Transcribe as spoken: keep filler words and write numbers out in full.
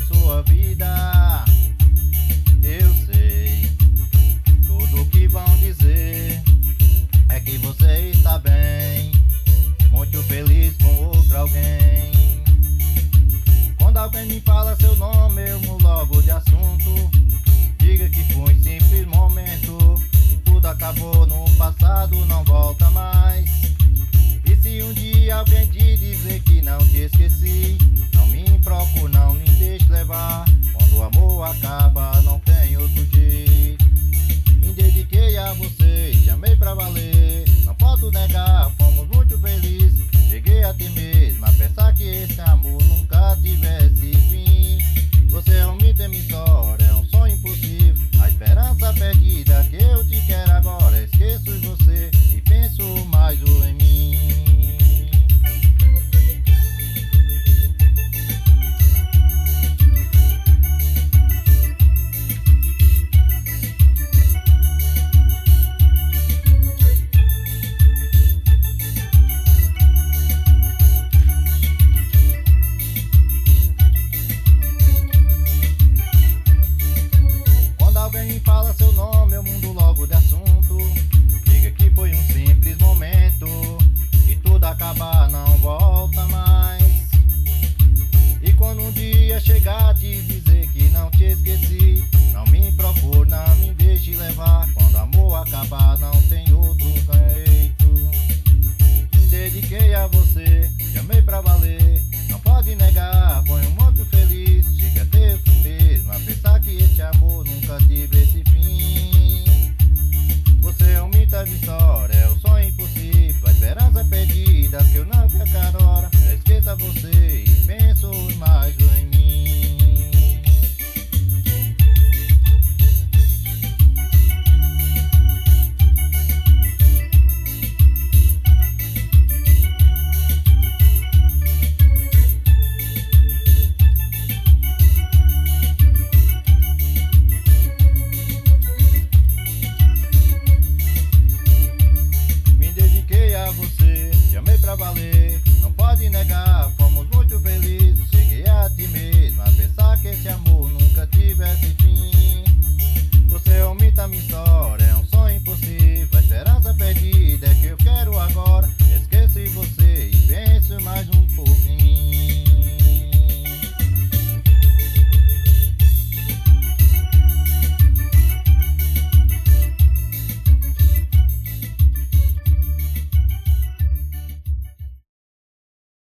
sua vida. Eu sei, tudo que vão dizer é que você está bem, muito feliz com outro alguém. Quando alguém me fala seu nome, eu mudo logo de assunto. Diga que foi um simples momento e tudo acabou no passado, não volta mais. E se um dia alguém te dizer que não te esqueci, não me procure, não me deixe levar. Quando o amor acaba, não tem outro jeito. Me dediquei a você, te amei pra valer, não posso negar, fomos muito felizes. Cheguei a ti mesmo a pensar que esse amor nunca tivesse fim. Você é um mito, é minha história, é um sonho impossível. A esperança perdida que eu te quero agora. Esqueço você e penso mais em mim. Fala seu nome, eu mudo logo de assunto. Diga que foi um simples momento e tudo acabar, não volta mais. E quando um dia chegar te dizer que não te esqueci, não me procure, não me deixe levar. Quando amor acabar, não tem outro jeito. Me dediquei a você, te amei pra valer, não pode negar, foi um